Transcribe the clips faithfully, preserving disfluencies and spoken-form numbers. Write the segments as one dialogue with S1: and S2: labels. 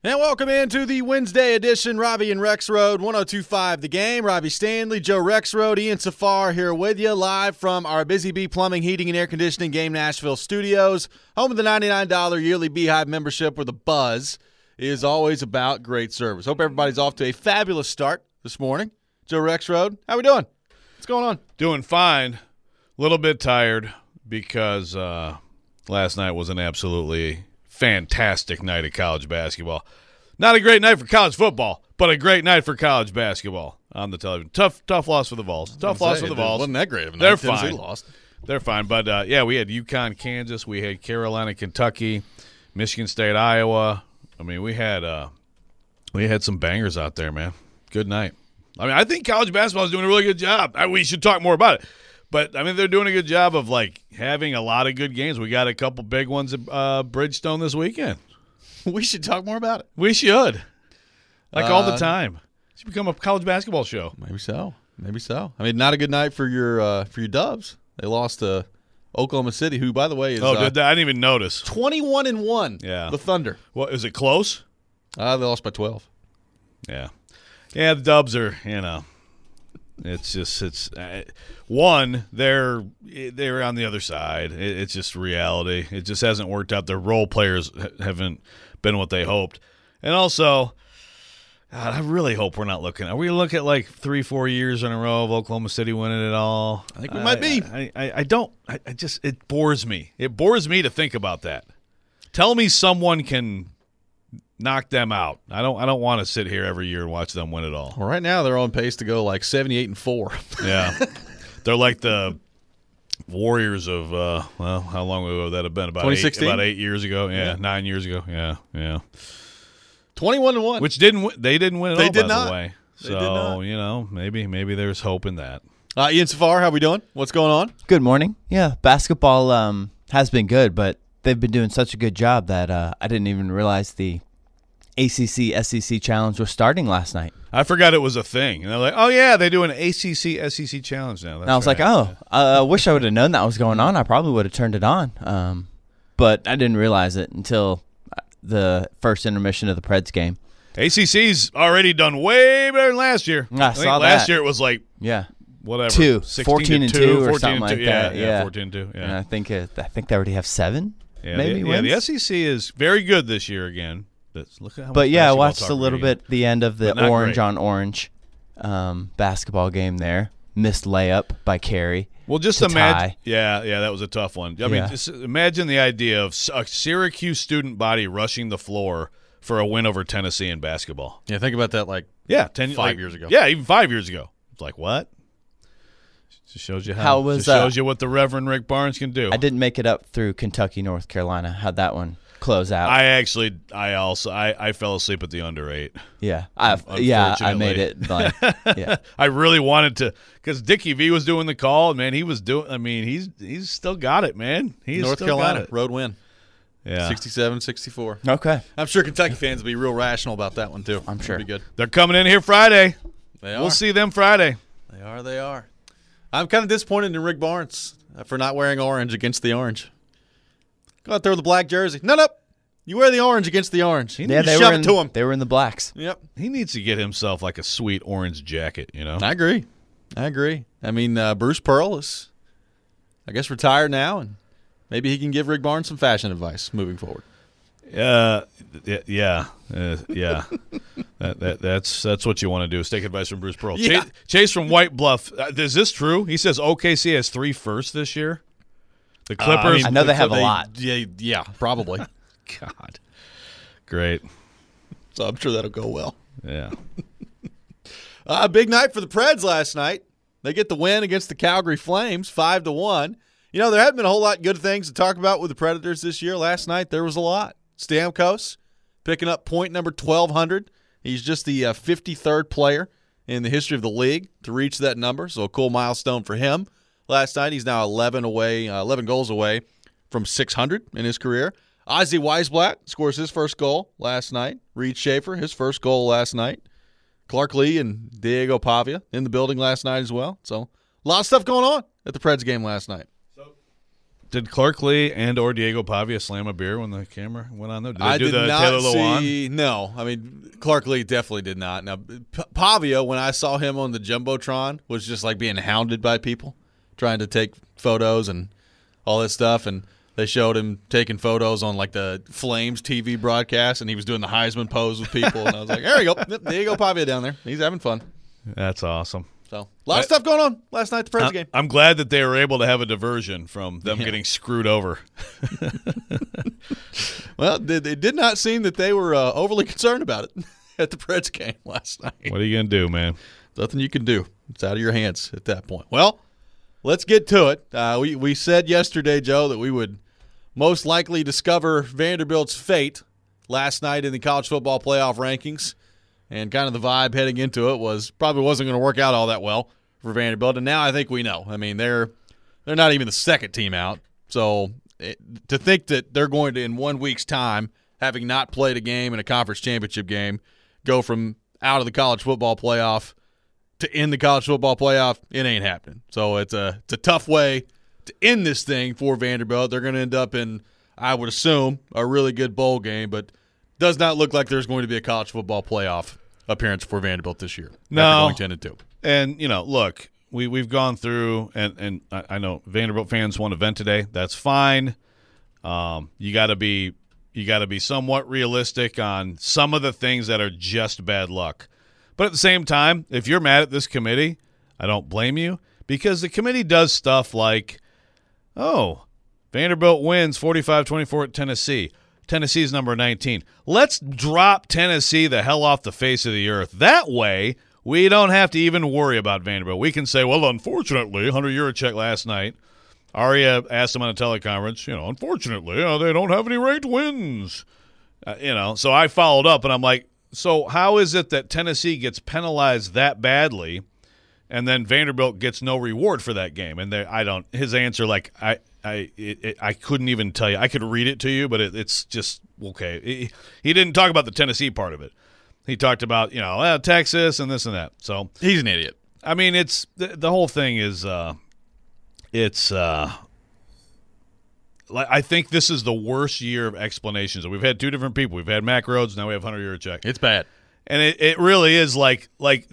S1: And welcome into the Wednesday edition, Robbie and Rex Road, one oh two point five The Game. Robbie Stanley, Joe Rexrode, Ian Safar here with you live from our Busy Bee Plumbing, Heating, and Air Conditioning Game Nashville studios, home of the ninety-nine dollars yearly Beehive membership where the buzz is always about great service. Hope everybody's off to a fabulous start this morning. Joe Rexrode, how we doing? What's going on?
S2: Doing fine. A little bit tired because uh, last night was an absolutely fantastic night of college basketball. Not a great night for college football, but a great night for college basketball on the television. Tough, tough loss for the Vols. Tough loss for the Vols.
S1: Wasn't that great of a night.
S2: They're
S1: Tennessee
S2: fine.
S1: Lost.
S2: They're fine. But, uh, yeah, we had UConn, Kansas. We had Carolina, Kentucky, Michigan State, Iowa. I mean, we had uh, we had some bangers out there, man. Good night. I mean, I think college basketball is doing a really good job. I, we should talk more about it. But, I mean, they're doing a good job of, like, having a lot of good games. We got a couple big ones at uh, Bridgestone this weekend.
S1: We should talk more about it.
S2: We should. Like uh, all the time. It should become a college basketball show.
S1: Maybe so. Maybe so. I mean, not a good night for your uh, for your Dubs. They lost to Oklahoma City, who, by the way, is
S2: oh,
S1: uh,
S2: did that? I didn't even notice.
S1: twenty-one and one.
S2: Yeah.
S1: The Thunder.
S2: What, is it close?
S1: Uh, they lost by twelve.
S2: Yeah. Yeah, the Dubs are, you know, it's just, it's, uh, one, they're they're on the other side. It, it's just reality. It just hasn't worked out. Their role players haven't been what they hoped. And also, God, I really hope we're not looking. Are we looking at like three, four years in a row of Oklahoma City winning it all?
S1: I think we might be.
S2: I, I, I don't, I, I just, it bores me. It bores me to think about that. Tell me someone can knock them out. I don't I don't want to sit here every year and watch them win it all.
S1: Well, right now they're on pace to go like seventy-eight and four.
S2: Yeah. They're like the Warriors of, uh, well, how long ago would that have been? About
S1: twenty
S2: eight,
S1: sixteen?
S2: about eight years ago. Yeah,
S1: Yeah.
S2: nine years ago. Yeah, yeah.
S1: twenty-one and one.
S2: Which didn't win, they didn't win it
S1: They
S2: all,
S1: did
S2: by
S1: not.
S2: the way.
S1: They
S2: So,
S1: did not.
S2: you know, maybe maybe there's hope in that.
S1: Uh, Ian Safar, how we doing? What's going on?
S3: Good morning. Yeah, basketball um, has been good, but they've been doing such a good job that uh, I didn't even realize the A C C S E C challenge was starting last night.
S2: I forgot it was a thing. And they're like, oh, yeah, they do an A C C S E C challenge now. That's
S3: And I was
S2: right.
S3: like, oh, I uh, wish I would have known that was going on. I probably would have turned it on. Um, but I didn't realize it until the first intermission of the Preds game.
S2: A C C's already done way better than last year.
S3: I
S2: think
S3: saw
S2: last
S3: that.
S2: year it was like
S3: Yeah.
S2: whatever.
S3: Two.
S2: sixteen
S3: fourteen
S2: to
S3: and
S2: two,
S3: two or
S2: fourteen
S3: something
S2: and
S3: like
S2: two.
S3: that.
S2: Yeah,
S3: Yeah.
S2: fourteen and two. Yeah.
S3: And I think it, I think they already have seven,
S2: Yeah,
S3: maybe
S2: the,
S3: wins.
S2: yeah, the S E C is very good this year again. That's, look at how
S3: But
S2: much
S3: yeah, I
S2: basketball
S3: watched
S2: talk
S3: a
S2: we're
S3: little
S2: getting.
S3: bit the end of the
S2: But not
S3: orange
S2: great.
S3: on orange um, basketball game there. Missed layup by Carey.
S2: Well, just
S3: to
S2: imagine.
S3: tie.
S2: Yeah, yeah, that was a tough one. I mean,
S3: Yeah.
S2: just imagine the idea of s- a Syracuse student body rushing the floor for a win over Tennessee in basketball.
S1: Yeah, think about that like
S2: Yeah, ten
S1: Five
S2: like-
S1: years ago.
S2: Yeah, even five years ago. It's like what? Just shows you how.
S3: How was,
S2: just shows
S3: uh,
S2: you what the Reverend Rick Barnes can do.
S3: I didn't make it up through Kentucky, North Carolina. How'd that one close out?
S2: I actually, I also, I, I fell asleep at the under eight.
S3: yeah, I yeah, I
S2: Unfortunately.
S3: made it. Like, yeah,
S2: I really wanted to, because Dickie V was doing the call. And man, he was doing. I mean, he's he's still got it, man. He's
S1: North
S2: still
S1: Carolina
S2: got it.
S1: road win.
S2: Yeah,
S1: sixty-seven sixty-four.
S3: okay.
S1: I'm sure Kentucky fans will be real rational about that one too.
S3: I'm sure.
S1: It'll be good.
S2: they're coming in here Friday.
S1: They are.
S2: We'll see them Friday.
S1: They are. They are. I'm kind of disappointed in Rick Barnes uh, for not wearing orange against the orange. Go out there with the black jersey. No, no. You wear the orange against the orange.
S3: Yeah, they
S1: Shove
S3: were
S1: it
S3: in,
S1: to him.
S3: They were in the blacks.
S1: Yep.
S2: He needs to get himself like a sweet orange jacket. You know.
S1: I agree. I agree. I mean, uh, Bruce Pearl is, I guess, retired now, and maybe he can give Rick Barnes some fashion advice moving forward.
S2: Uh, y- yeah, uh, yeah. that, that that's that's what you want to do. Is take advice from Bruce Pearl.
S1: Yeah.
S2: Chase, Chase from White Bluff. Uh, is this true? He says O K C has three firsts this year. The Clippers.
S3: I know they have a lot.
S1: Yeah, yeah, probably.
S2: God, great.
S1: So I'm sure that'll go well.
S2: Yeah.
S1: A uh, big night for the Preds last night. They get the win against the Calgary Flames, five to one. You know, there haven't been a whole lot of good things to talk about with the Predators this year. Last night, there was a lot. Stamkos picking up point number twelve hundred. He's just the uh, fifty-third player in the history of the league to reach that number, so a cool milestone for him. Last night, he's now eleven away, uh, eleven goals away from six hundred in his career. Ozzy Weisblatt scores his first goal last night. Reed Schaefer, his first goal last night. Clark Lee and Diego Pavia in the building last night as well. So a lot of stuff going on at the Preds game last night.
S2: did Clark Lee and or Diego Pavia slam a beer when the camera went on there? Did they
S1: I
S2: do
S1: did
S2: the
S1: not
S2: Taylor
S1: see.
S2: Lewan?
S1: No, I mean Clark Lee definitely did not. Now P- Pavia, when I saw him on the jumbotron, was just like being hounded by people trying to take photos and all that stuff, and they showed him taking photos on like the Flames T V broadcast, and he was doing the Heisman pose with people, and I was like, there you go, Yep, there you go, Pavia down there, he's having fun.
S2: That's awesome.
S1: So a lot of stuff going on last night at the Preds game.
S2: I'm glad that they were able to have a diversion from them
S1: Yeah.
S2: getting screwed over.
S1: Well, they, they did not seem that they were uh, overly concerned about it at the Preds game last night.
S2: What are you going to do, man?
S1: Nothing you can do. It's out of your hands at that point. Well, let's get to it. Uh, we, we said yesterday, Joe, that we would most likely discover Vanderbilt's fate last night in the college football playoff rankings. And kind of the vibe heading into it was probably wasn't going to work out all that well for Vanderbilt. And now I think we know. I mean, they're they're not even the second team out. So it, to think that they're going to, in one week's time, having not played a game in a conference championship game, go from out of the college football playoff to end the college football playoff, it ain't happening. So it's a it's a tough way to end this thing for Vanderbilt. They're going to end up in, I would assume, a really good bowl game, but does not look like there's going to be a college football playoff appearance for Vanderbilt this year.
S2: No.
S1: Going ten and two.
S2: And, you know, look, we, we've gone through, and, and I, I know Vanderbilt fans want to vent today. That's fine. Um, you got to be you got to be somewhat realistic on some of the things that are just bad luck. But at the same time, if you're mad at this committee, I don't blame you, because the committee does stuff like, oh, Vanderbilt wins forty-five twenty-four at Tennessee. Tennessee's number nineteen. Let's drop Tennessee the hell off the face of the earth. That way, we don't have to even worry about Vanderbilt. We can say, well, unfortunately, Hunter Yurachek last night, Aria asked him on a teleconference, you know, unfortunately, uh, they don't have any ranked wins. Uh, you know, so I followed up, and I'm like, so how is it that Tennessee gets penalized that badly, and then Vanderbilt gets no reward for that game? And they, I don't. His answer, like I, I, it, it, I couldn't even tell you. I could read it to you, but it, it's just okay. He, he didn't talk about the Tennessee part of it. He talked about you know uh, Texas and this and that. So
S1: he's an idiot.
S2: I mean, it's the, the whole thing is, uh, it's. Uh, I think this is the worst year of explanations. We've had two different people. We've had Mack Rhodes. Now we have Hunter Yurachek.
S1: It's bad.
S2: And it, it really is like, like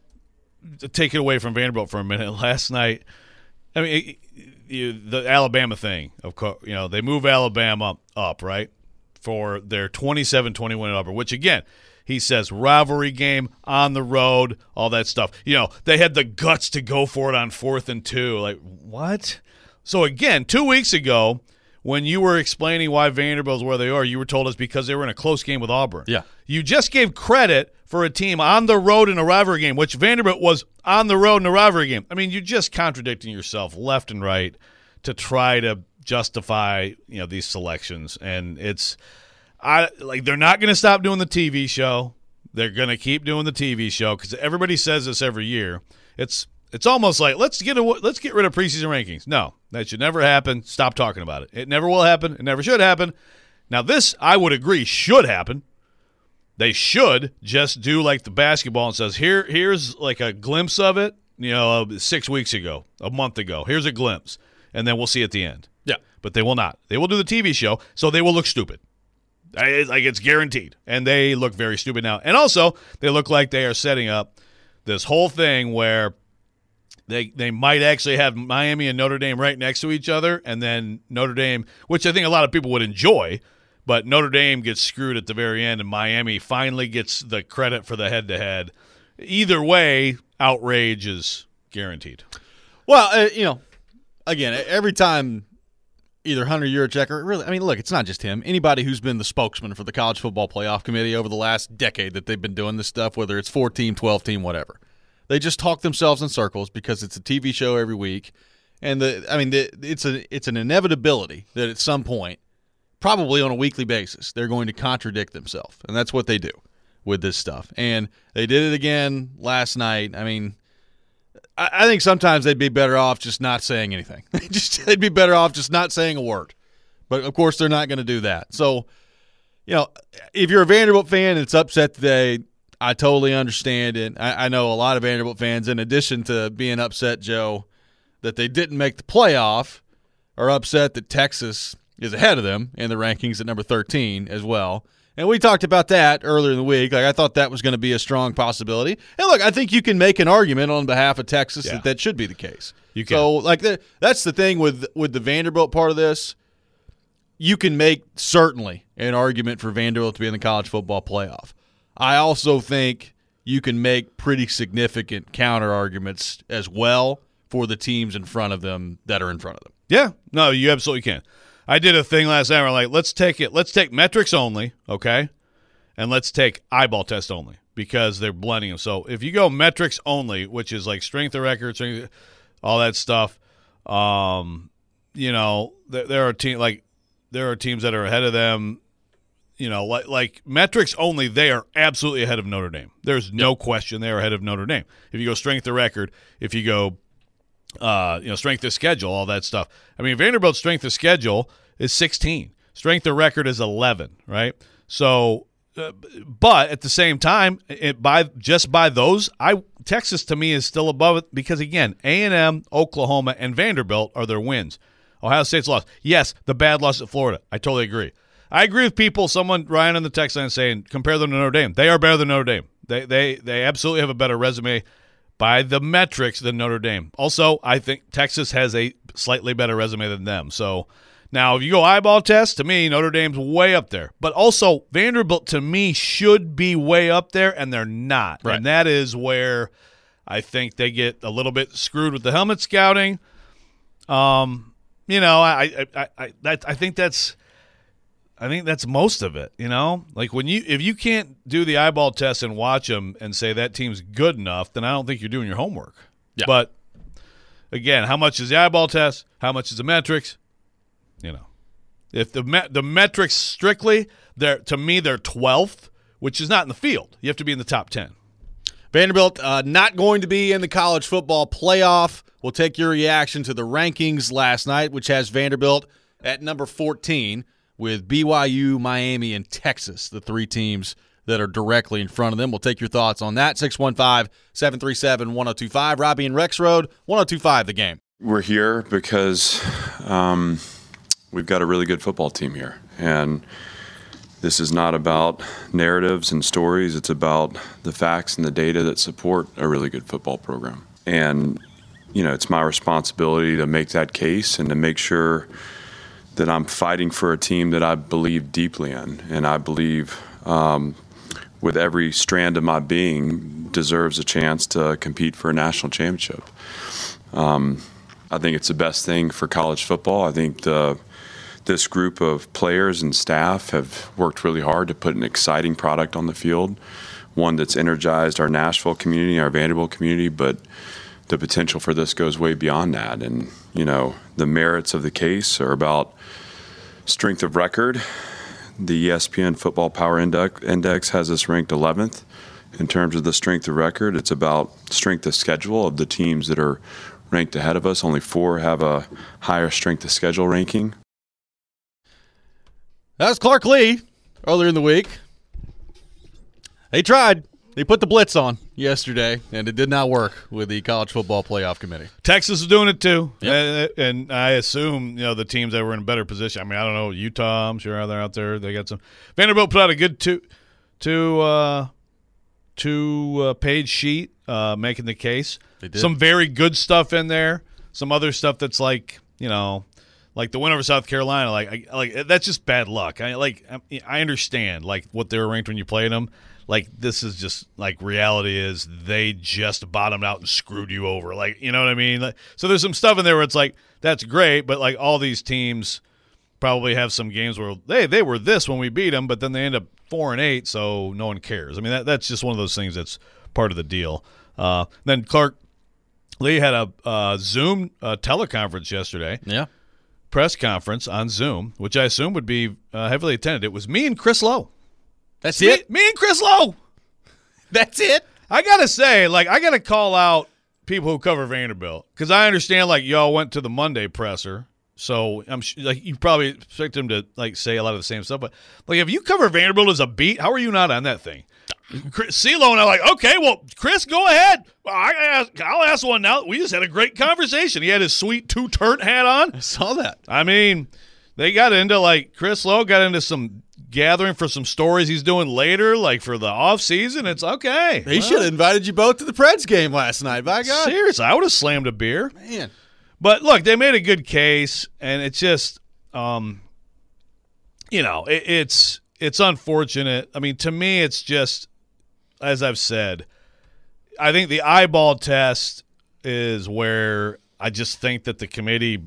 S2: to take it away from Vanderbilt for a minute. Last night, I mean, it, you, the Alabama thing, of course, you know, they move Alabama up, right, for their twenty-seven twenty win over, which, again, he says rivalry game on the road, all that stuff. You know, they had the guts to go for it on fourth and two. Like, what? So, again, two weeks ago, when you were explaining why Vanderbilt's where they are, you were told it's because they were in a close game with Auburn.
S1: Yeah.
S2: You just gave credit for a team on the road in a rivalry game, which Vanderbilt was on the road in a rivalry game. I mean, you're just contradicting yourself left and right to try to justify, you know, these selections. And it's I like they're not going to stop doing the T V show. They're going to keep doing the T V show because everybody says this every year. It's It's almost like let's get a, let's get rid of preseason rankings. No, that should never happen. Stop talking about it. It never will happen. It never should happen. Now, this, I would agree, should happen. They should just do like the basketball and says, here, here's like a glimpse of it, you know, six weeks ago, a month ago. Here's a glimpse, and then we'll see at the end.
S1: Yeah.
S2: But they will not. They will do the T V show, so they will look stupid. I, like it's guaranteed. And they look very stupid now. And also, they look like they are setting up this whole thing where They they might actually have Miami and Notre Dame right next to each other, and then Notre Dame, which I think a lot of people would enjoy, but Notre Dame gets screwed at the very end, and Miami finally gets the credit for the head-to-head. Either way, outrage is guaranteed.
S1: Well, uh, you know, again, every time either Hunter Yurachek or really, I mean, look, it's not just him. Anybody who's been the spokesman for the College Football Playoff Committee over the last decade that they've been doing this stuff, whether it's four-team, twelve-team, whatever. They just talk themselves in circles because it's a T V show every week, and the I mean, the, it's a it's an inevitability that at some point, probably on a weekly basis, they're going to contradict themselves, and that's what they do with this stuff. And they did it again last night. I mean, I, I think sometimes they'd be better off just not saying anything. just they'd be better off just not saying a word. But of course, they're not going to do that. So, you know, if you're a Vanderbilt fan and it's upset today, I totally understand it. I, I know a lot of Vanderbilt fans, in addition to being upset, Joe, that they didn't make the playoff, are upset that Texas is ahead of them in the rankings at number thirteen as well. And we talked about that earlier in the week. Like I thought that was going to be a strong possibility. And look, I think you can make an argument on behalf of Texas
S2: Yeah.
S1: that that should be the case.
S2: You can.
S1: So, like, the, that's the thing with with the Vanderbilt part of this. You can make certainly an argument for Vanderbilt to be in the college football playoff. I also think you can make pretty significant counter arguments as well for the teams in front of them that are in front of them.
S2: Yeah, no, you absolutely can. I did a thing last night where I'm like, let's take it, let's take metrics only, okay, and let's take eyeball test only because they're blending them. So if you go metrics only, which is like strength of record, strength, all that stuff, um, you know, there, there are teams like there are teams that are ahead of them. You know, like like metrics only, they are absolutely ahead of Notre Dame. There's no question they are ahead of Notre Dame. If you go strength of record, if you go Uh, you know, strength of schedule, all that stuff. I mean, Vanderbilt's strength of schedule is sixteen. Strength of record is eleven, right? So, uh, but at the same time, it, by just by those, I Texas to me is still above it because again, A and M, Oklahoma, and Vanderbilt are their wins. Ohio State's lost. Yes, the bad loss at Florida. I totally agree. I agree with people. Someone Ryan on the text line saying compare them to Notre Dame. They are better than Notre Dame. They they they absolutely have a better resume by the metrics than Notre Dame. Also, I think Texas has a slightly better resume than them. So now if you go eyeball test, to me, Notre Dame's way up there. But also Vanderbilt, to me, should be way up there, and they're not.
S1: Right.
S2: And that is where I think they get a little bit screwed with the helmet scouting. Um, you know, I I I I, I think that's I think that's most of it, you know? Like when you if you can't do the eyeball test and watch them and say that team's good enough, then I don't think you're doing your homework.
S1: Yeah.
S2: But again, how much is the eyeball test? How much is the metrics? You know. If the me- the metrics strictly, they're to me they're twelfth, which is not in the field. You have to be in the top ten.
S1: Vanderbilt uh, not going to be in the college football playoff. We'll take your reaction to the rankings last night, which has Vanderbilt at number fourteen. With B Y U, Miami, and Texas, the three teams that are directly in front of them. We'll take your thoughts on that. six one five, seven three seven, one oh two five. Robbie and Rex Road, one oh two five The Game.
S4: We're here because um, we've got a really good football team here. And this is not about narratives and stories. It's about the facts and the data that support a really good football program. And, you know, it's my responsibility to make that case and to make sure that I'm fighting for a team that I believe deeply in, and I believe um, with every strand of my being deserves a chance to compete for a national championship. Um, I think it's the best thing for college football. I think the, this group of players and staff have worked really hard to put an exciting product on the field, one that's energized our Nashville community, our Vanderbilt community, but the potential for this goes way beyond that. And, you know, the merits of the case are about strength of record. The E S P N Football Power Index, Index has us ranked eleventh. In terms of the strength of record, it's about strength of schedule of the teams that are ranked ahead of us. Only four have a higher strength of schedule ranking.
S1: That was Clark Lee earlier in the week. They tried. They put the blitz on yesterday, and it did not work with the College Football Playoff Committee.
S2: Texas is doing it too,
S1: Yep.
S2: and, and I assume you know the teams that were in a better position. I mean, I don't know Utah. I'm sure they're out there. They got some. Vanderbilt put out a good two, two, uh, two uh, page sheet uh, making the case.
S1: They did.
S2: Some very good stuff in there. Some other stuff that's like you know, like the win over South Carolina. Like, I, like that's just bad luck. I like. I, I understand like what they were ranked when you played them. Like, this is just, like, reality is they just bottomed out and screwed you over. Like, you know what I mean? Like, so there's some stuff in there where it's like, that's great, but, like, all these teams probably have some games where, hey, they were this when we beat them, but then they end up four and eight, so no one cares. I mean, that, that's just one of those things that's part of the deal. Uh, then Clark Lee had a uh, Zoom uh, teleconference yesterday.
S1: Yeah.
S2: Press conference on Zoom, which I assume would be uh, heavily attended. It was me and Chris Lowe.
S1: That's
S2: Me,
S1: it?
S2: me and Chris Lowe.
S1: That's it?
S2: I got to say, like, I got to call out people who cover Vanderbilt because I understand, like, y'all went to the Monday presser. So, I'm sh- like, you probably expect them to, like, say a lot of the same stuff. But, like, if you cover Vanderbilt as a beat, how are you not on that thing? CeeLo and I are like, okay, well, Chris, go ahead. Well, I ask, I'll ask one now. We just had a great conversation. He had his sweet two-turnt hat on.
S1: I saw that.
S2: I mean, they got into, like, Chris Lowe got into some gathering for some stories he's doing later, like for the off season. It's okay.
S1: He well, should have invited you both to the Preds game last night. By God,
S2: seriously, I would have slammed a beer.
S1: Man,
S2: but look, they made a good case, and it's just, um, you know, it, it's it's unfortunate. I mean, to me, it's just, as I've said, I think the eyeball test is where I just think that the committee,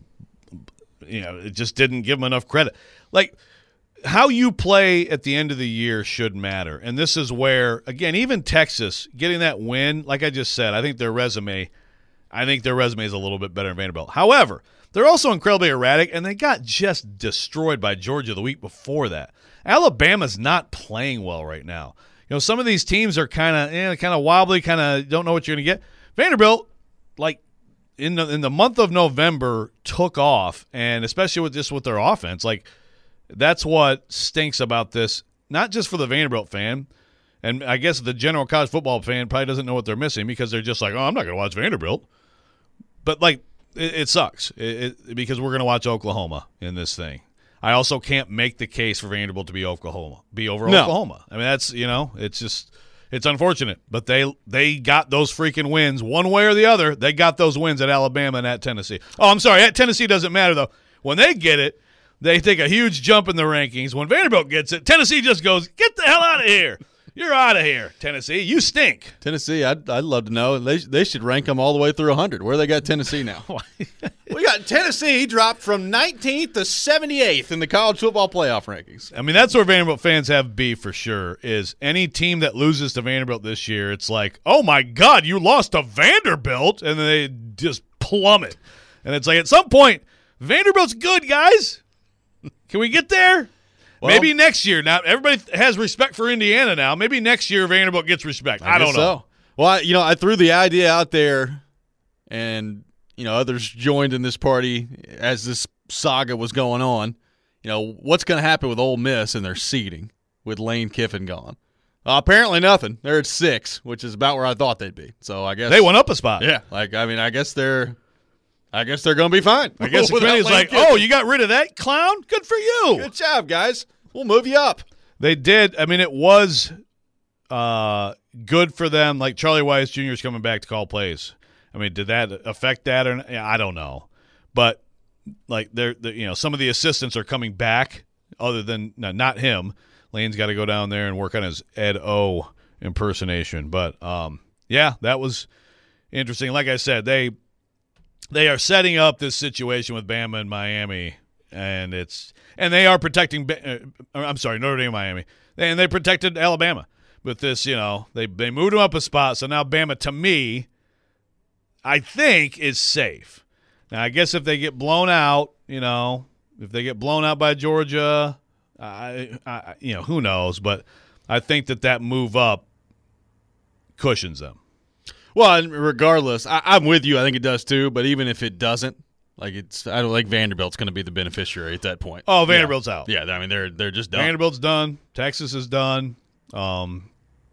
S2: you know, it just didn't give them enough credit. Like, how you play at the end of the year should matter. And this is where, again, even Texas getting that win, like I just said, I think their resume, I think their resume is a little bit better than Vanderbilt. However, they're also incredibly erratic, and they got just destroyed by Georgia the week before that. Alabama's not playing well right now. You know, some of these teams are kind of, eh, kind of wobbly, kind of don't know what you're going to get. Vanderbilt, like in the in the month of November, took off, and especially with just with their offense, like. That's what stinks about this, not just for the Vanderbilt fan, and I guess the general college football fan probably doesn't know what they're missing because they're just like, oh, I'm not going to watch Vanderbilt. But, like, it, it sucks it, it, because we're going to watch Oklahoma in this thing. I also can't make the case for Vanderbilt to be Oklahoma, be over
S1: no.
S2: Oklahoma. I mean, that's, you know, it's just – it's unfortunate. But they they got those freaking wins one way or the other. They got those wins at Alabama and at Tennessee. Oh, I'm sorry. At Tennessee doesn't matter, though. When they get it, they take a huge jump in the rankings. When Vanderbilt gets it, Tennessee just goes, get the hell out of here. You're out of here, Tennessee. You stink.
S1: Tennessee, I'd, I'd love to know. They they should rank them all the way through one hundred. Where they got Tennessee now? We got Tennessee dropped from nineteenth to seventy-eighth in the college football playoff rankings.
S2: I mean, that's where Vanderbilt fans have beef for sure, is any team that loses to Vanderbilt this year, it's like, oh, my God, you lost to Vanderbilt, and then they just plummet. And it's like, at some point, Vanderbilt's good, guys. Can we get there? Well, maybe next year. Now, everybody has respect for Indiana now. Maybe next year Vanderbilt gets respect. I, I don't know. So.
S1: Well, I, you know, I threw the idea out there, and, you know, others joined in this party as this saga was going on. You know, what's going to happen with Ole Miss and their seeding with Lane Kiffin gone? Uh, apparently nothing. They're at six, which is about where I thought they'd be. So I guess
S2: they went up a spot.
S1: Yeah. Like, I mean, I guess they're – I guess they're going to be fine.
S2: I guess the committee's like, Kiffin. Oh, you got rid of that clown? Good for you.
S1: Good job, guys. We'll move you up.
S2: They did. I mean, it was uh, good for them. Like Charlie Weiss Junior is coming back to call plays. I mean, did that affect that? Or yeah, I don't know. But like, they're, they're you know, some of the assistants are coming back. Other than no, not him. Lane's got to go down there and work on his Ed O impersonation. But um, yeah, that was interesting. Like I said, they. They are setting up this situation with Bama and Miami, and it's and they are protecting. Uh, I'm sorry, Notre Dame, and Miami, and they protected Alabama with this. You know, they they moved them up a spot, so now Bama, to me, I think is safe. Now, I guess if they get blown out, you know, if they get blown out by Georgia, I, I you know, who knows? But I think that that move up cushions them.
S1: Well, and regardless, I, I'm with you. I think it does too. But even if it doesn't, like it's, I don't like Vanderbilt's going to be the beneficiary at that point.
S2: Oh, Vanderbilt's
S1: yeah.
S2: out.
S1: Yeah, I mean they're they're just done.
S2: Vanderbilt's done. Texas is done. Um,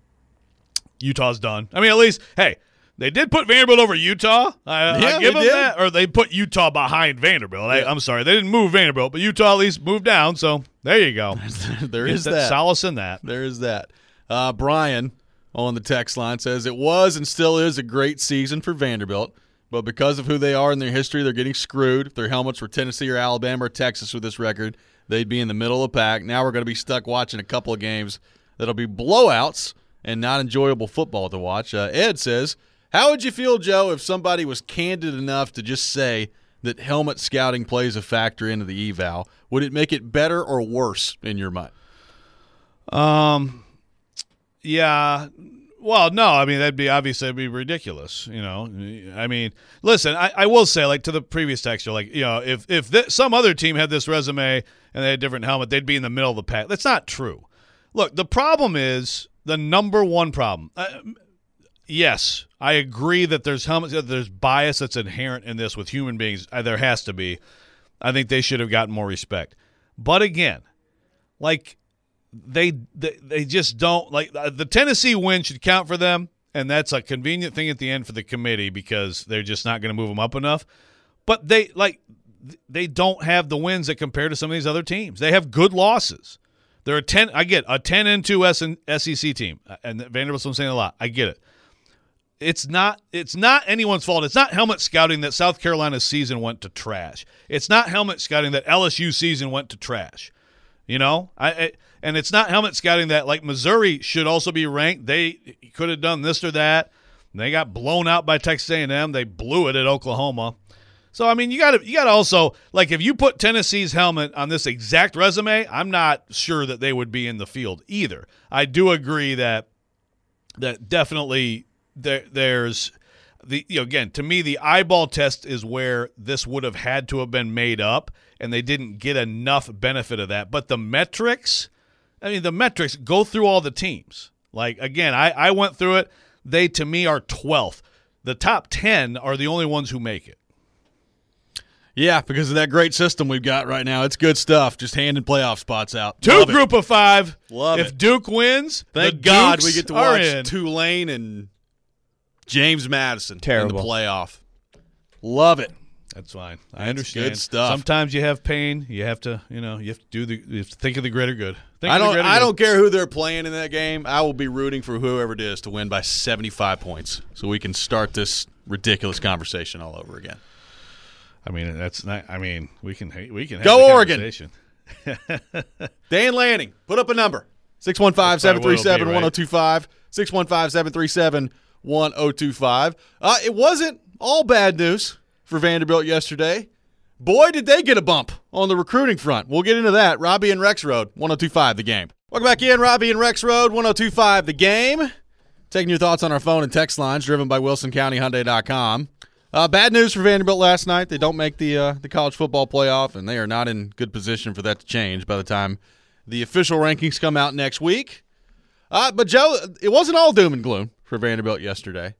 S2: Utah's done. I mean, at least, hey, they did put Vanderbilt over Utah. I,
S1: yeah,
S2: I give them
S1: did.
S2: that. Or they put Utah behind Vanderbilt. I,
S1: yeah.
S2: I'm sorry, they didn't move Vanderbilt, but Utah at least moved down. So there you go.
S1: there
S2: Get
S1: is
S2: that,
S1: that
S2: solace in that.
S1: There is that. Uh, Brian on the text line says it was and still is a great season for Vanderbilt, but because of who they are in their history, they're getting screwed. If their helmets were Tennessee or Alabama or Texas with this record, they'd be in the middle of the pack. Now we're going to be stuck watching a couple of games that'll be blowouts and not enjoyable football to watch. Uh, Ed says, how would you feel, Joe, if somebody was candid enough to just say that helmet scouting plays a factor into the eval? Would it make it better or worse in your mind?
S2: Um. Yeah, well, no, I mean, that'd be obviously that'd be ridiculous, you know. I mean, listen, I, I will say, like, to the previous texter, like, you know, if if th- some other team had this resume and they had a different helmet, they'd be in the middle of the pack. That's not true. Look, the problem is the number one problem. Uh, yes, I agree that there's helmets, that there's bias that's inherent in this with human beings. Uh, there has to be. I think they should have gotten more respect. But again, like, they, they they just don't like the Tennessee win should count for them, and that's a convenient thing at the end for the committee because they're just not going to move them up enough. But they like they don't have the wins that compare to some of these other teams. They have good losses. They're a ten. I get a ten and two S E C team, and Vanderbilt's I'm saying a lot. I get it. It's not. It's not anyone's fault. It's not helmet scouting that South Carolina's season went to trash. It's not helmet scouting that L S U season went to trash. You know, I, I and it's not helmet scouting that like Missouri should also be ranked. They could have done this or that. They got blown out by Texas A and M. They blew it at Oklahoma. So I mean, you got to you got to also like if you put Tennessee's helmet on this exact resume, I'm not sure that they would be in the field either. I do agree that that definitely there there's the you know again to me the eyeball test is where this would have had to have been made up, and they didn't get enough benefit of that. But the metrics, I mean, the metrics go through all the teams. Like again, I I went through it. They to me are twelfth. The top ten are the only ones who make it.
S1: Yeah, because of that great system we've got right now. It's good stuff. Just handing playoff spots out.
S2: Two
S1: Love
S2: group
S1: it.
S2: of five.
S1: Love
S2: if
S1: it.
S2: Duke wins,
S1: Thank
S2: the
S1: God
S2: Dukes
S1: we get to
S2: are
S1: watch
S2: in.
S1: Tulane and James Madison
S3: Terrible.
S1: in the playoff. Love it.
S2: That's fine. I
S1: That's
S2: understand.
S1: good stuff.
S2: Sometimes you have pain. You have to, you know, you have to do the. You have to think of the greater good. Think
S1: I
S2: of the
S1: don't.
S2: greater
S1: I
S2: good.
S1: don't care who they're playing in that game. I will be rooting for whoever it is to win by seventy-five points, so we can start this ridiculous conversation all over again.
S2: I mean, that's not. I mean, we can. We can have
S1: Go
S2: the
S1: Oregon.
S2: conversation.
S1: Dan Lanning, put up a number. six one five, seven three seven, one oh two five. six one five, seven three seven, one oh two five. Uh, it wasn't all bad news for Vanderbilt yesterday. Boy, did they get a bump on the recruiting front. We'll get into that. Robbie and Rex Road, one oh two five, The Game. Welcome back in, Robbie and Rex Road, one oh two five, The Game. Taking your thoughts on our phone and text lines, driven by Wilson County Hyundai dot com. Uh, bad news for Vanderbilt last night. They don't make the uh, the college football playoff, and they are not in good position for that to change by the time the official rankings come out next week. Uh, but, Joe, it wasn't all doom and gloom for Vanderbilt yesterday.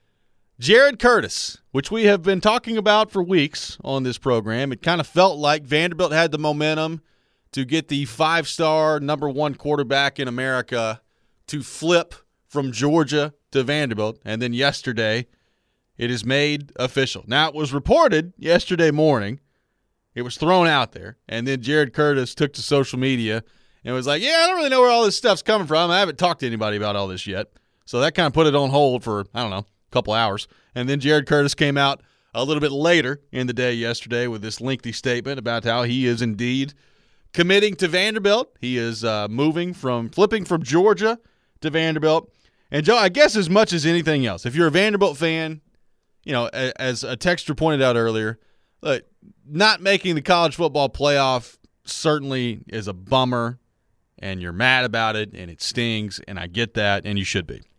S1: Jared Curtis, which we have been talking about for weeks on this program, it kind of felt like Vanderbilt had the momentum to get the five-star number one quarterback in America to flip from Georgia to Vanderbilt, and then yesterday it is made official. Now, it was reported yesterday morning. It was thrown out there. And then Jared Curtis took to social media and was like, yeah, I don't really know where all this stuff's coming from. I haven't talked to anybody about all this yet. So that kind of put it on hold for, I don't know, a couple hours. And then Jared Curtis came out a little bit later in the day yesterday with this lengthy statement about how he is indeed committing to Vanderbilt. He is uh, moving from, flipping from Georgia to Vanderbilt. And, Joe, I guess as much as anything else, if you're a Vanderbilt fan, you know, as a texter pointed out earlier, look, not making the college football playoff certainly is a bummer, and you're mad about it, and it stings, and I get that, and you should be.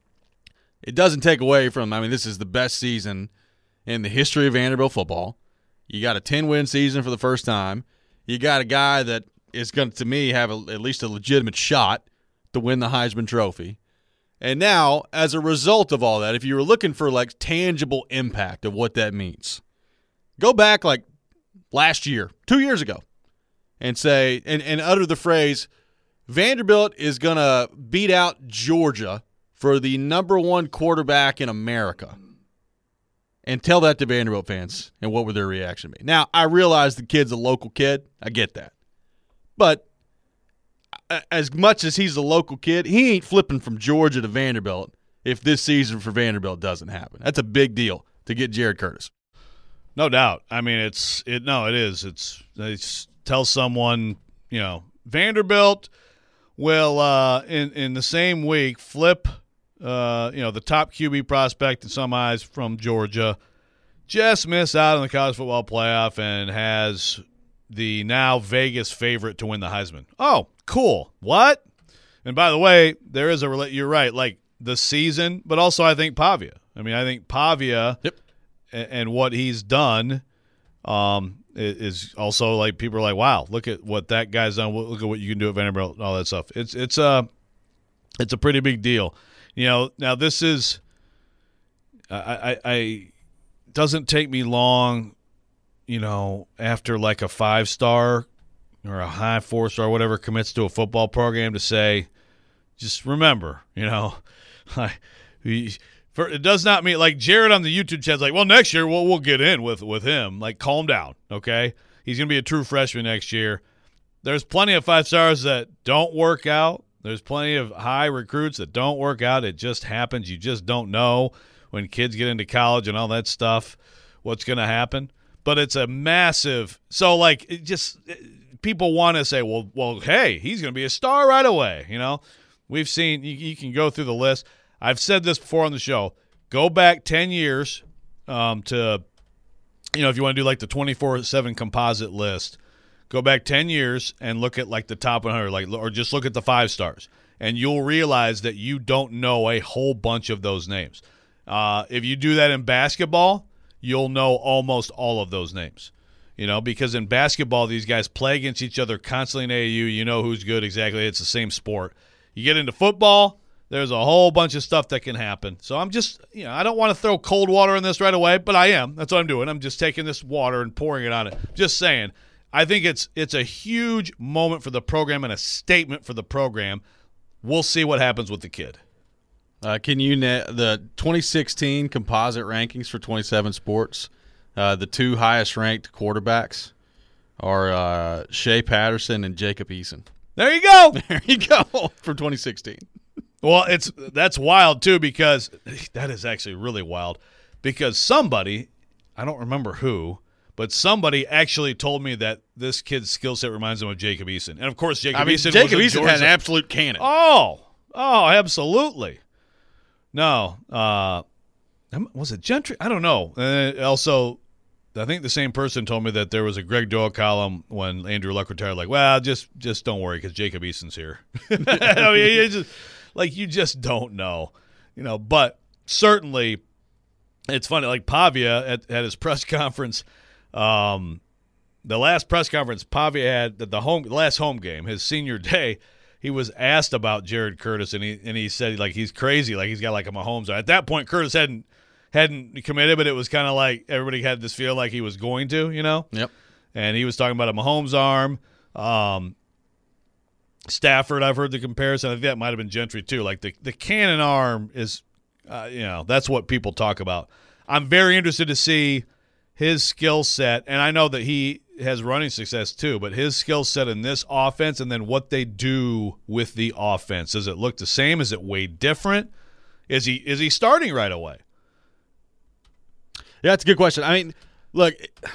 S1: It doesn't take away from, I mean, this is the best season in the history of Vanderbilt football. You got a ten-win season for the first time. You got a guy that is going to, to me, have a, at least a legitimate shot to win the Heisman Trophy. And now, as a result of all that, if you were looking for, like, tangible impact of what that means, go back, like, last year, two years ago, and say, and, and utter the phrase, Vanderbilt is going to beat out Georgia for the number one quarterback in America. And tell that to Vanderbilt fans, and what would their reaction be? Now, I realize the kid's a local kid. I get that. But as much as he's a local kid, he ain't flipping from Georgia to Vanderbilt if this season for Vanderbilt doesn't happen. That's a big deal to get Jared Curtis.
S2: No doubt. I mean, it's it. No, it is. It's, it's tell someone, you know, Vanderbilt will uh, in in the same week flip, uh, you know, the top Q B prospect in some eyes from Georgia, just miss out on the college football playoff and has the now Vegas favorite to win the Heisman. Oh, cool. What? And by the way, there is a – you're right, like the season, but also I think Pavia. I mean, I think Pavia
S1: yep.
S2: and, and what he's done um, is also like people are like, wow, look at what that guy's done. Look at what you can do at Vanderbilt and all that stuff. It's it's a, it's a pretty big deal. You know, now this is I, I, I doesn't take me long, you know, after like a five-star – or a high four-star, whatever, commits to a football program to say, just remember, you know, for, it does not mean, like Jared on the YouTube chat's like, well, next year we'll, we'll get in with, with him. Like, calm down, okay? He's going to be a true freshman next year. There's plenty of five-stars that don't work out. There's plenty of high recruits that don't work out. It just happens. You just don't know when kids get into college and all that stuff what's going to happen. But it's a massive – so, like, it just – people want to say, well, well, hey, he's going to be a star right away, you know? We've seen you, – you can go through the list. I've said this before on the show. Go back ten years um, to – you know, if you want to do, like, the twenty-four seven composite list, go back ten years and look at, like, the top one hundred, like, or just look at the five stars, and you'll realize that you don't know a whole bunch of those names. Uh, if you do that in basketball, you'll know almost all of those names, you know, because in basketball, these guys play against each other constantly in A A U. You know who's good exactly. It's the same sport. You get into football, there's a whole bunch of stuff that can happen. So I'm just, you know, I don't want to throw cold water in this right away, but I am. That's what I'm doing. I'm just taking this water and pouring it on it. Just saying, I think it's it's a huge moment for the program and a statement for the program. We'll see what happens with the kid.
S1: Uh, can you na- the twenty sixteen composite rankings for twenty-seven sports? Uh, the two highest ranked quarterbacks are uh, Shea Patterson and Jacob Eason.
S2: There you go.
S1: There you go for twenty sixteen.
S2: Well, it's that's wild too, because that is actually really wild, because somebody, I don't remember who, but somebody actually told me that this kid's skill set reminds him of Jacob Eason. And of course, Jacob
S1: I mean,
S2: Eason
S1: Jacob
S2: was
S1: Eason
S2: Georgia.
S1: had an absolute cannon.
S2: Oh, oh, absolutely. No, uh, was it Gentry? I don't know. And also, I think the same person told me that there was a Greg Doyle column when Andrew Luck retired, like, well, just just don't worry because Jacob Eason's here. I mean, it's just, like, you just don't know, you know. But certainly, it's funny. Like Pavia at, at his press conference, um, the last press conference Pavia had at the home the last home game, his senior day. He was asked about Jared Curtis, and he and he said, like, he's crazy, like he's got like a Mahomes. At that point, Curtis hadn't hadn't committed, but it was kind of like everybody had this feel like he was going to, you know.
S1: Yep.
S2: And he was talking about a Mahomes arm. Um, Stafford, I've heard the comparison. I think that might have been Gentry too. Like the the cannon arm is, uh, you know, that's what people talk about. I'm very interested to see his skill set, and I know that he has running success too, but his skill set in this offense and then what they do with the offense. Does it look the same? Is it way different? Is he is he starting right away?
S1: Yeah, that's a good question. I mean, look,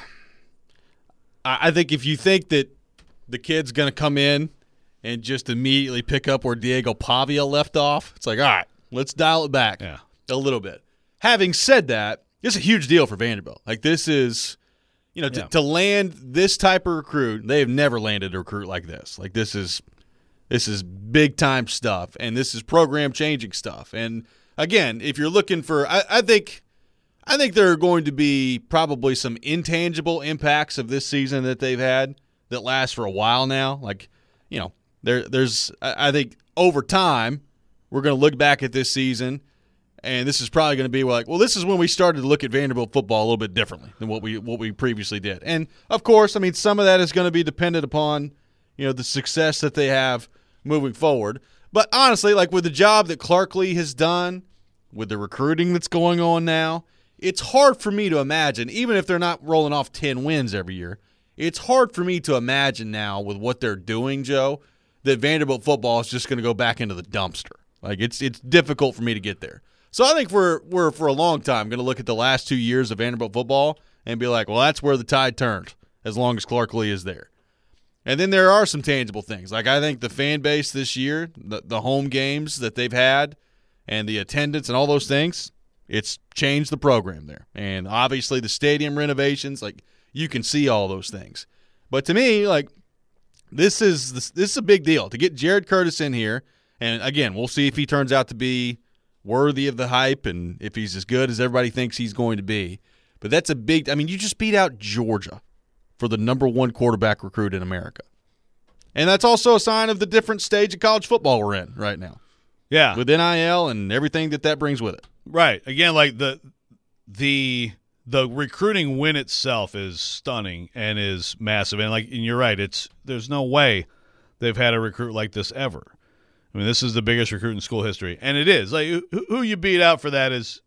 S1: I think if you think that the kid's going to come in and just immediately pick up where Diego Pavia left off, it's like, all right, let's dial it back
S2: yeah.
S1: a little bit. Having said that, it's a huge deal for Vanderbilt. Like, this is, you know, to,
S2: yeah.
S1: to land this type of recruit, they have never landed a recruit like this. Like, this is this is big-time stuff, and this is program-changing stuff. And, again, if you're looking for I, – I think – I think there are going to be probably some intangible impacts of this season that they've had that last for a while now. Like, you know, there, there's – I think over time we're going to look back at this season, and this is probably going to be like, well, this is when we started to look at Vanderbilt football a little bit differently than what we what we previously did. And, of course, I mean, some of that is going to be dependent upon, you know, the success that they have moving forward. But, honestly, like with the job that Clark Lee has done, with the recruiting that's going on now, it's hard for me to imagine, even if they're not rolling off ten wins every year, it's hard for me to imagine now with what they're doing, Joe, that Vanderbilt football is just going to go back into the dumpster. Like, it's it's difficult for me to get there. So I think we're, we're for a long time, going to look at the last two years of Vanderbilt football and be like, well, that's where the tide turned, as long as Clark Lee is there. And then there are some tangible things. Like, I think the fan base this year, the, the home games that they've had, and the attendance and all those things, it's changed the program there. And obviously the stadium renovations, like, you can see all those things. But to me, like, this is this, this is a big deal. To get Jared Curtis in here, and again, we'll see if he turns out to be worthy of the hype and if he's as good as everybody thinks he's going to be. But that's a big – I mean, you just beat out Georgia for the number one quarterback recruit in America. And that's also a sign of the different stage of college football we're in right now.
S2: Yeah.
S1: With N I L and everything that that brings with it.
S2: Right. Again, like the the the recruiting win itself is stunning and is massive. And like, and you're right, it's there's no way they've had a recruit like this ever. I mean, this is the biggest recruit in school history, and it is. Like, who, who you beat out for that is,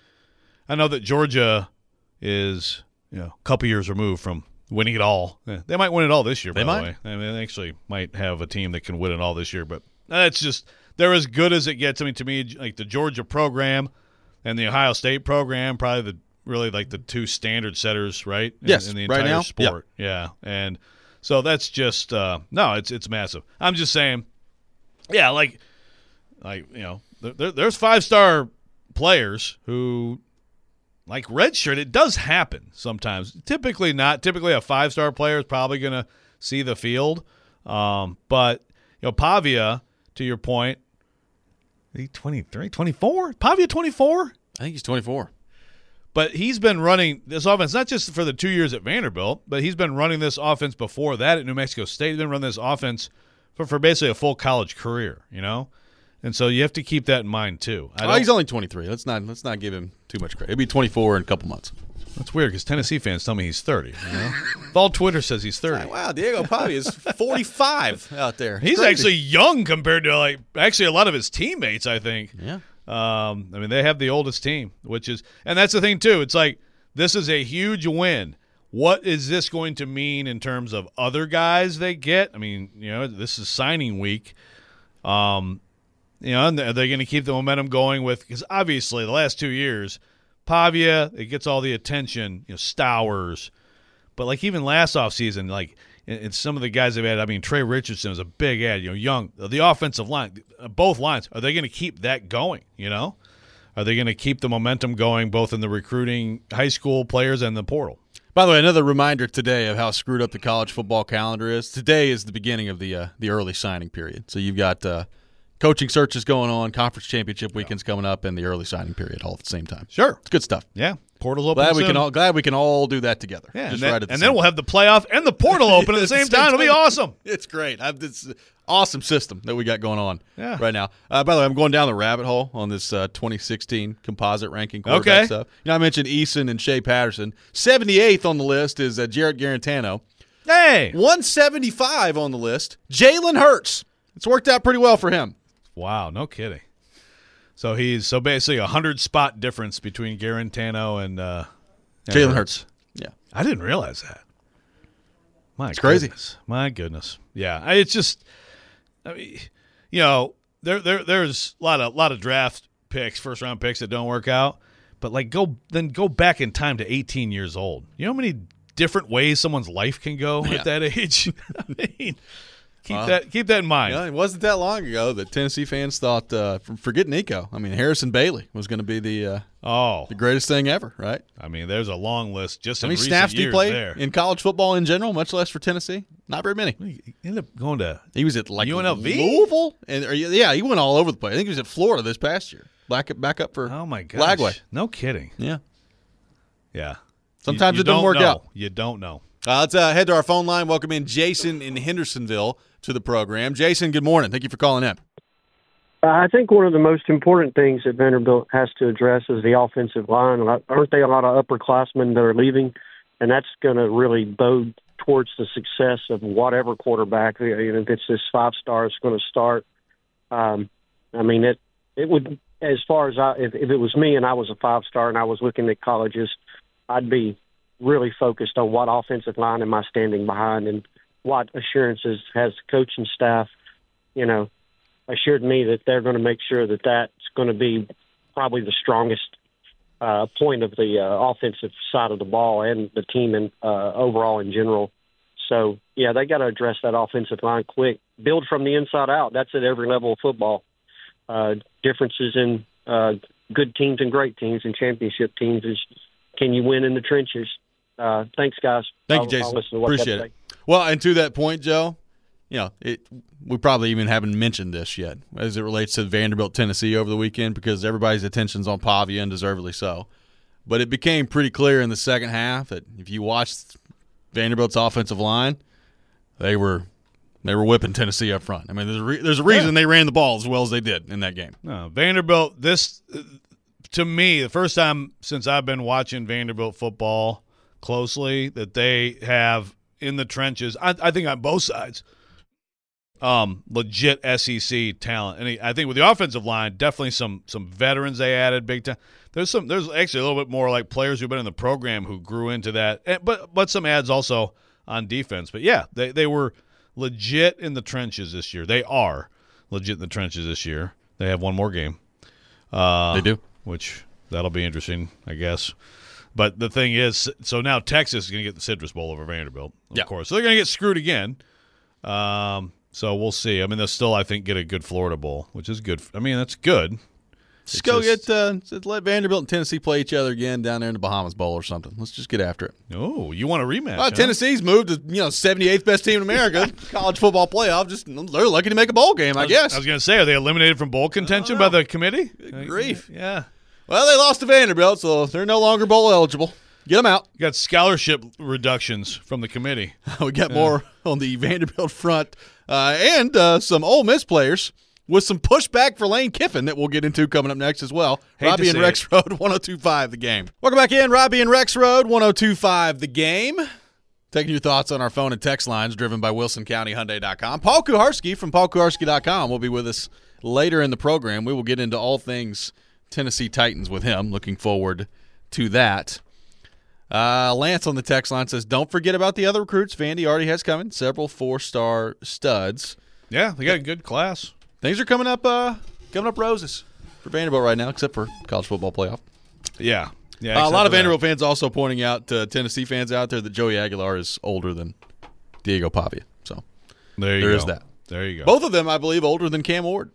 S2: I know that Georgia is, you know, a couple years removed from winning it all. Yeah, they might win it all this year, by
S1: They
S2: the
S1: might.
S2: way. I mean, they actually might have a team that can win it all this year, but that's just, they're as good as it gets. I mean, to me, like the Georgia program and the Ohio State program, probably the really like the two standard setters, right? In,
S1: Yes,
S2: in the
S1: right
S2: entire
S1: now,
S2: sport. Yeah, and so that's just uh, no, it's it's massive. I'm just saying. Yeah, like, like you know, there, there's five-star players who, like redshirt. It does happen sometimes. Typically not. Typically, a five-star player is probably going to see the field. Um, but you know, Pavia, to your point, he twenty-three, twenty-four. Pavia twenty-four.
S1: I think he's twenty-four.
S2: But he's been running this offense not just for the two years at Vanderbilt, but he's been running this offense before that at New Mexico State. He's been running this offense for, for basically a full college career, you know? And so you have to keep that in mind, too. I
S1: Oh,
S2: don't,
S1: he's only twenty-three. Let's not let's not give him too much credit. He'll be twenty-four in a couple months.
S2: That's weird because Tennessee fans tell me he's thirty. You know? All Twitter says he's thirty.
S1: Wow, Diego Pavia is forty-five out there.
S2: He's
S1: Crazy.
S2: actually young compared to, like, actually a lot of his teammates, I think.
S1: Yeah.
S2: Um, I mean, they have the oldest team, which is – and that's the thing, too. It's like this is a huge win. What is this going to mean in terms of other guys they get? I mean, you know, this is signing week. Um, you know, and are they going to keep the momentum going with – because obviously the last two years, Pavia, it gets all the attention, you know, Stowers. But, like, even last offseason, like, and, and some of the guys they've had, I mean, Trey Richardson was a big ad, you know, young. The offensive line, both lines, are they going to keep that going, you know? Are they going to keep the momentum going both in the recruiting high school players and the portal?
S1: By the way, another reminder today of how screwed up the college football calendar is. Today is the beginning of the uh, the early signing period. So you've got uh, coaching searches going on, conference championship weekends coming up, and the early signing period all at the same time.
S2: Sure.
S1: It's good stuff.
S2: Yeah. Portal's open
S1: Glad we
S2: soon.
S1: can all glad we can all do that together.
S2: Yeah,
S1: Just
S2: and then,
S1: right at the
S2: and
S1: same
S2: then we'll have the playoff and the portal open at the same time. It'll be awesome.
S1: It's great. I've, it's an awesome system that we got going on
S2: Yeah.
S1: right now. Uh, by the way, I'm going down the rabbit hole on this uh, twenty sixteen composite ranking quarterback
S2: Okay.
S1: stuff. You know, I mentioned Eason and Shea Patterson. seventy-eighth on the list is uh, Jarrett Garantano.
S2: Hey.
S1: one seventy-five on the list, Jalen Hurts. It's worked out pretty well for him.
S2: Wow, no kidding. So he's so basically a hundred spot difference between Garantano and uh, and
S1: Jalen Hurts. Yeah.
S2: I didn't realize that. My
S1: It's crazy.
S2: goodness. My goodness. Yeah, I- it's just, I mean, you know, there there there's a lot of lot of draft picks, first round picks that don't work out. But like, go then go back in time to eighteen years old. You know how many different ways someone's life can go
S1: Yeah.
S2: at that age? I mean, keep
S1: Wow.
S2: that keep that in mind.
S1: Yeah, it wasn't that long ago that Tennessee fans thought, uh, forget Nico. I mean, Harrison Bailey was going to be the uh,
S2: Oh,
S1: the greatest thing ever, right?
S2: I mean, there's a long list just
S1: How
S2: in
S1: many
S2: recent
S1: snaps did he
S2: years
S1: play
S2: there.
S1: in college football in general, much less for Tennessee? Not very many.
S2: He ended up going to
S1: He was at like
S2: U N L V?
S1: Louisville, and or, yeah, he went all over the place. I think he was at Florida this past year. Back up, back up for
S2: oh my gosh,
S1: Lagway.
S2: no kidding.
S1: Yeah.
S2: Yeah,
S1: Sometimes
S2: You- you
S1: it doesn't
S2: don't
S1: work
S2: know.
S1: out.
S2: You don't know.
S1: Uh, let's uh, head to our phone line. Welcome in Jason in Hendersonville to the program. Jason, good morning. Thank you for calling in.
S5: I think one of the most important things that Vanderbilt has to address is the offensive line. Aren't they a lot of upperclassmen that are leaving? And that's going to really bode towards the success of whatever quarterback. You know, if it's this five-star is going to start. Um, I mean, it it would, as far as I, if, if it was me and I was a five-star and I was looking at colleges, I'd be really focused on what offensive line am I standing behind and what assurances has the coaching staff, you know, assured me that they're going to make sure that that's going to be probably the strongest uh, point of the uh, offensive side of the ball and the team and uh, overall in general. So, yeah, they got to address that offensive line quick. Build from the inside out. That's at every level of football. Uh, differences in uh, good teams and great teams and championship teams is can you win in the trenches? Uh, thanks, guys.
S1: Thank
S5: I'll-
S1: you, Jason.
S5: I'll listen to what they
S1: Appreciate
S5: say.
S1: it. Well, and to that point, Joe, you know, it, we probably even haven't mentioned this yet as it relates to Vanderbilt, Tennessee over the weekend because everybody's attention's on Pavia and deservedly so. But it became pretty clear in the second half that if you watched Vanderbilt's offensive line, they were they were whipping Tennessee up front. I mean, there's a, re- there's a reason
S2: Yeah.
S1: they ran the ball as well as they did in that game.
S2: No, Vanderbilt, this uh, to me, the first time since I've been watching Vanderbilt football closely that they have in the trenches, I, I think on both sides, um, legit S E C talent. And I think with the offensive line, definitely some some veterans they added big time. There's some. There's actually a little bit more like players who've been in the program who grew into that. And, but but some adds also on defense. But yeah, they they were legit in the trenches this year. They are legit in the trenches this year. They have one more game. Uh,
S1: They do.
S2: Which that'll be interesting, I guess. But the thing is, so now Texas is going to get the Citrus Bowl over Vanderbilt, of
S1: Yeah.
S2: course. So they're going to get screwed again. Um, so we'll see. I mean, they'll still, I think, get a good Florida Bowl, which is good. I mean, that's good.
S1: Just
S2: It's
S1: go
S2: just-
S1: get uh, just let Vanderbilt and Tennessee play each other again down there in the Bahamas Bowl or something. Let's just get after it.
S2: Oh, you want a rematch?
S1: Uh,
S2: huh?
S1: Tennessee's moved to you know seventy-eighth best team in America, college football playoff. Just they're lucky to make a bowl game, I,
S2: I was,
S1: guess.
S2: I was going to say, are they eliminated from bowl contention by
S1: know.
S2: the committee?
S1: Good grief.
S2: Yeah.
S1: Well, they lost to Vanderbilt, so they're no longer bowl eligible. Get them out.
S2: You got scholarship reductions from the committee.
S1: We got more on the Vanderbilt front uh, and uh, some Ole Miss players with some pushback for Lane Kiffin that we'll get into coming up next as well.
S2: Hate to
S1: Robbie and
S2: say
S1: Rex Road, one oh two point five The Game. Welcome back in, Robbie and Rex Road, one oh two point five The Game. Taking your thoughts on our phone and text lines driven by Wilson County Hyundai dot com. Paul Kuharski from Paul Kuharski dot com will be with us later in the program. We will get into all things Tennessee Titans with him. Looking forward to that. Uh, Lance on the text line says, don't forget about the other recruits Vandy already has coming. Several four-star studs.
S2: Yeah, they got a good class.
S1: Things are coming up uh, coming up roses for Vanderbilt right now, except for college football playoff.
S2: Yeah. Yeah.
S1: Uh, a
S2: except
S1: lot of
S2: for that.
S1: Vanderbilt fans also pointing out to Tennessee fans out there that Joey Aguilar is older than Diego Pavia. So
S2: There you
S1: there
S2: go.
S1: is that.
S2: There you go.
S1: Both of them, I believe, older than Cam Ward.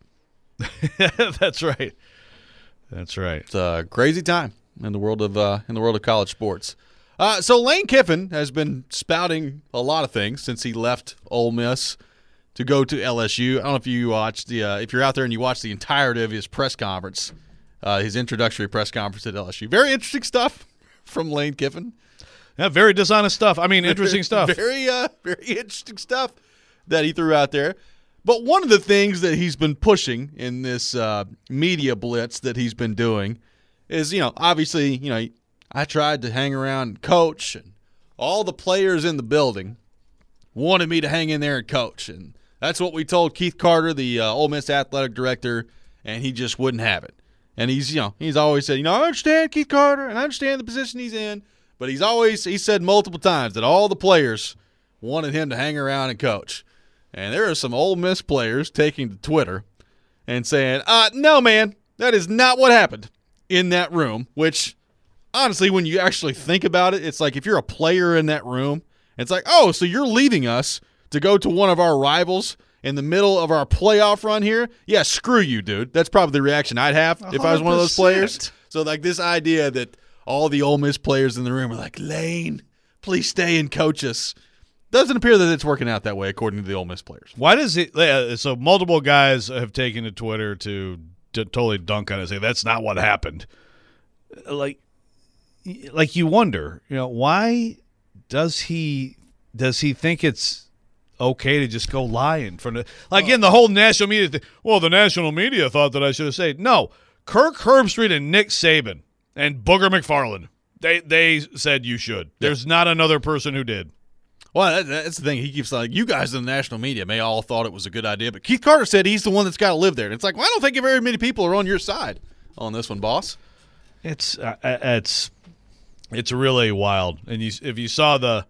S2: That's right. That's right.
S1: It's a crazy time in the world of uh, in the world of college sports. Uh, so Lane Kiffin has been spouting a lot of things since he left Ole Miss to go to L S U. I don't know if you watched the uh, if you're out there and you watched the entirety of his press conference, uh, his introductory press conference at L S U. Very interesting stuff from Lane Kiffin.
S2: Yeah, very dishonest stuff. I mean, interesting stuff.
S1: Very, uh, very interesting stuff that he threw out there. But one of the things that he's been pushing in this uh, media blitz that he's been doing is, you know, obviously, you know, I tried to hang around and coach, and all the players in the building wanted me to hang in there and coach. And that's what we told Keith Carter, the uh, Ole Miss athletic director, and he just wouldn't have it. And he's, you know, he's always said, you know, I understand Keith Carter, and I understand the position he's in, but he's always, he said multiple times that all the players wanted him to hang around and coach. And there are some Ole Miss players taking to Twitter and saying, uh, no, man, that is not what happened in that room, which, honestly, when you actually think about it, it's like if you're a player in that room, it's like, oh, so you're leaving us to go to one of our rivals in the middle of our playoff run here? Yeah, screw you, dude. That's probably the reaction I'd have if I was one of those
S2: one hundred
S1: players.
S2: percent.
S1: So, like, this idea that all the Ole Miss players in the room are like, Lane, please stay and coach us. Doesn't appear that it's working out that way, according to the Ole Miss players.
S2: Why does it? Uh, so multiple guys have taken to Twitter to, to totally dunk on it and say that's not what happened. Like, like you wonder, you know, why does he does he think it's okay to just go lie in front of? Like, again, the whole national media thing. Well, the national media thought that I should have said no. Kirk Herbstreit and Nick Saban and Booger McFarland, they they said you should. There's not another person who did.
S1: Well, that, that's the thing. He keeps like, you guys in the national media may all thought it was a good idea, but Keith Carter said he's the one that's got to live there. And it's like, well, I don't think very many people are on your side on this one, boss.
S2: It's uh, it's it's really wild. And you, if you saw the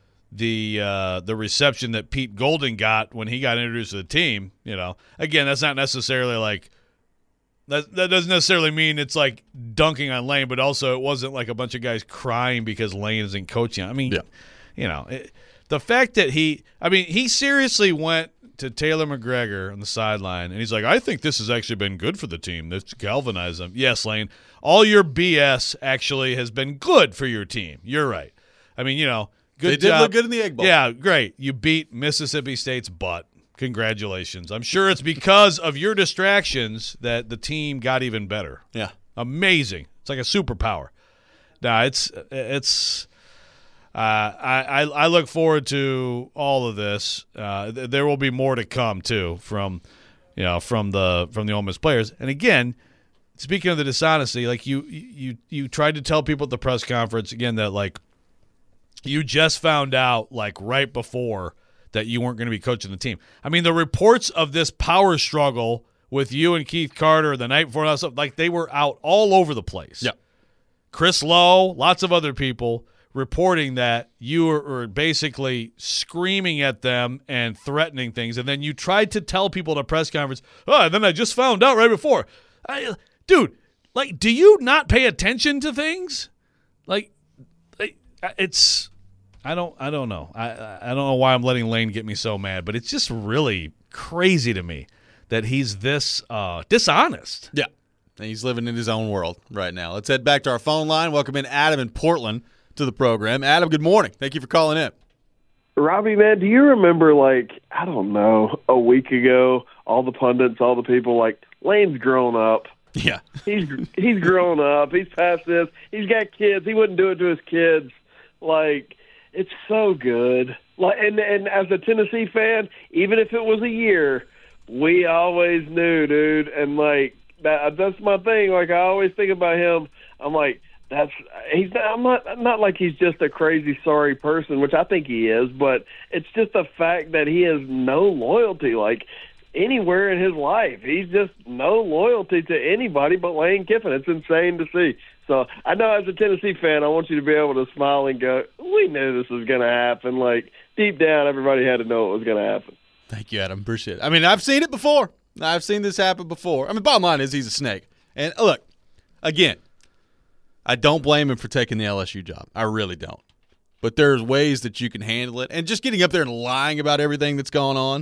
S2: the uh, the reception that Pete Golden got when he got introduced to the team, you know, again, that's not necessarily like that. That doesn't necessarily mean it's like dunking on Lane, but also it wasn't like a bunch of guys crying because Lane isn't coaching. I mean,
S1: Yeah.
S2: you know, it, the fact that he, I mean, he seriously went to Taylor McGregor on the sideline, and he's like, I think this has actually been good for the team. That's galvanized them. Yes, Lane, all your B S actually has been good for your team. You're right. I mean, you know, good
S1: They did
S2: job.
S1: look good in the Egg Bowl.
S2: Yeah, great. You beat Mississippi State's butt. Congratulations. I'm sure it's because of your distractions that the team got even better.
S1: Yeah.
S2: Amazing. It's like a superpower. Nah, it's it's. Uh, I, I I look forward to all of this. Uh, th- there will be more to come too from, you know, from the from the Ole Miss players. And again, speaking of the dishonesty, like you, you, you tried to tell people at the press conference again that like you just found out like right before that you weren't going to be coaching the team. I mean, the reports of this power struggle with you and Keith Carter the night before, like they were out all over the place.
S1: Yeah.
S2: Chris Lowe, lots of other people reporting that you were, were basically screaming at them and threatening things, and then you tried to tell people at a press conference, oh, and then I just found out right before. I, dude, like, do you not pay attention to things? Like, it's I don't I don't know. I I don't know why I'm letting Lane get me so mad, but it's just really crazy to me that he's this uh, dishonest.
S1: Yeah. And he's living in his own world right now. Let's head back to our phone line. Welcome in Adam in Portland to the program. Adam, good morning. Thank you for calling in.
S6: Robbie, man, do you remember, like, I don't know, a week ago, all the pundits, all the people, like, Lane's grown up.
S1: Yeah.
S6: He's he's grown up. He's past this. He's got kids. He wouldn't do it to his kids. Like, it's so good. Like, and, and as a Tennessee fan, even if it was a year, we always knew, dude. And, like, that that's my thing. Like, I always think about him. I'm like, that's he's not, I'm not not like he's just a crazy sorry person, which I think he is, but it's just the fact that he has no loyalty, like anywhere in his life. He's just no loyalty to anybody but Lane Kiffin. It's insane to see. So I know as a Tennessee fan, I want you to be able to smile and go, we knew this was going to happen. Like deep down, everybody had to know it was going to happen.
S1: Thank you, Adam. Appreciate it. I mean, I've seen it before. I've seen this happen before. I mean, bottom line is he's a snake. And look, again, I don't blame him for taking the L S U job. I really don't. But there's ways that you can handle it. And just getting up there and lying about everything that's going on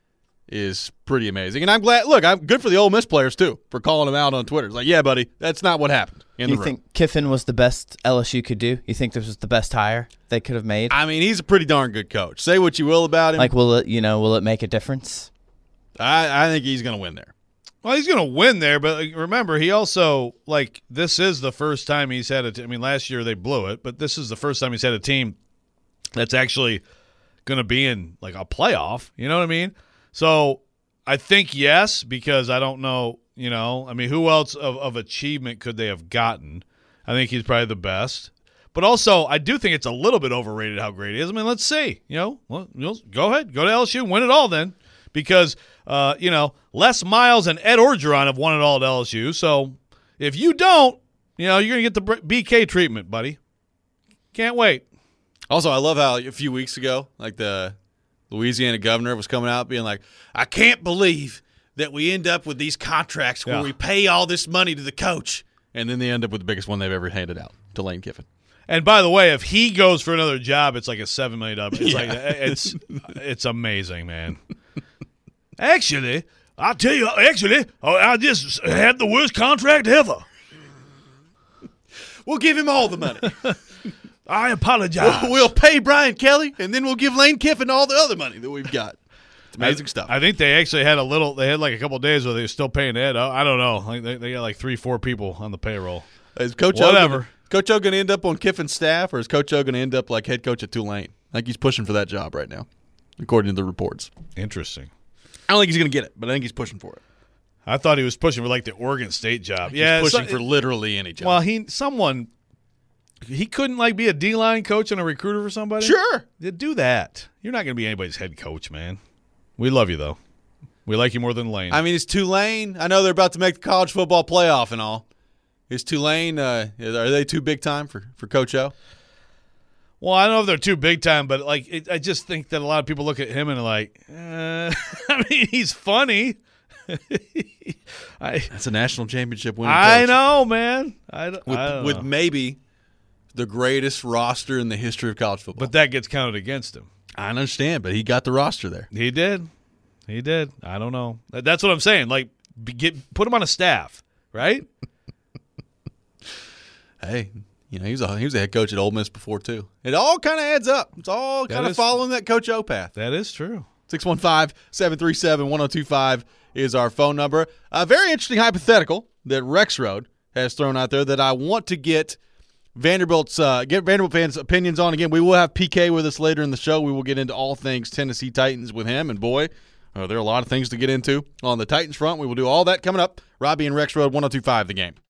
S1: is pretty amazing. And I'm glad – look, I'm good for the Ole Miss players too for calling him out on Twitter. It's like, yeah, buddy, that's not what happened in
S3: you
S1: the room.
S3: think Kiffin was the best L S U could do? You think this was the best hire they could have made?
S1: I mean, he's a pretty darn good coach. Say what you will about him.
S3: Like, will it, you know, will it make a difference?
S1: I, I think he's going to win there.
S2: Well, he's going to win there, but like, remember, he also, like, this is the first time he's had a t- – I mean, last year they blew it, but this is the first time he's had a team that's actually going to be in, like, a playoff. You know what I mean? So I think yes, because I don't know, you know, I mean, who else of, of achievement could they have gotten? I think he's probably the best. But also, I do think it's a little bit overrated how great he is. I mean, let's see. You know, well, you'll, go ahead. Go to L S U. Win it all then. Because, uh, you know, Les Miles and Ed Orgeron have won it all at L S U. So if you don't, you know, you're going to get the B K treatment, buddy. Can't wait.
S1: Also, I love how a few weeks ago, like the Louisiana governor was coming out being like, I can't believe that we end up with these contracts where
S2: Yeah.
S1: we pay all this money to the coach. And then they end up with the biggest one they've ever handed out to Lane Kiffin.
S2: And by the way, if he goes for another job, it's like a seven million dollars. It's
S1: Yeah.
S2: like it's it's amazing, man. Actually, I'll tell you, actually, I just had the worst contract ever.
S1: We'll give him all the money.
S2: I apologize.
S1: we'll, we'll pay Brian Kelly, and then we'll give Lane Kiffin all the other money that we've got. It's amazing
S2: I,
S1: stuff.
S2: I think they actually had a little. They had like a couple of days where they were still paying Ed. I, I don't know. Like they, they got like three, four people on the payroll.
S1: Is Coach
S2: Whatever.
S1: O, gonna, Coach O going to end up on Kiffin's staff, or is Coach O going to end up like head coach at Tulane? I think he's pushing for that job right now, according to the reports.
S2: Interesting.
S1: I don't think he's going to get it, but I think he's pushing for it.
S2: I thought he was pushing for like the Oregon State job.
S1: He's
S2: yeah,
S1: pushing
S2: so-
S1: for literally any job.
S2: Well, he someone he couldn't like be a D-line coach and a recruiter for somebody.
S1: Sure.
S2: Yeah, do that. You're not going to be anybody's head coach, man. We love you though. We like you more than Lane.
S1: I mean, it's Tulane. I know they're about to make the college football playoff and all. Is Tulane, uh, are they too big time for, for Coach O?
S2: Well, I don't know if they're too big time, but like it, I just think that a lot of people look at him and are like, uh, I mean, he's funny. I
S1: That's a national championship winning
S2: I
S1: coach.
S2: know, man. I, don't-
S1: With,
S2: I don't
S1: with
S2: know.
S1: maybe the greatest roster in the history of college football.
S2: But that gets counted against him.
S1: I understand, but he got the roster there.
S2: He did. He did. I don't know. That- That's what I'm saying. Like, be- get put him on a staff, right?
S1: Hey, you know, he was a, he was a head coach at Ole Miss before, too. It all kind of adds up. It's all kind of
S2: is-
S1: following that Coach O path.
S2: That is true.
S1: six one five, seven three seven, one oh two five is our phone number. A very interesting hypothetical that Rex Road has thrown out there that I want to get Vanderbilt's uh, get Vanderbilt fans' opinions on. Again, we will have P K with us later in the show. We will get into all things Tennessee Titans with him, and boy, Uh, there are a lot of things to get into on the Titans front. We will do all that coming up. Robbie and Rex Road, one oh two point five The Game.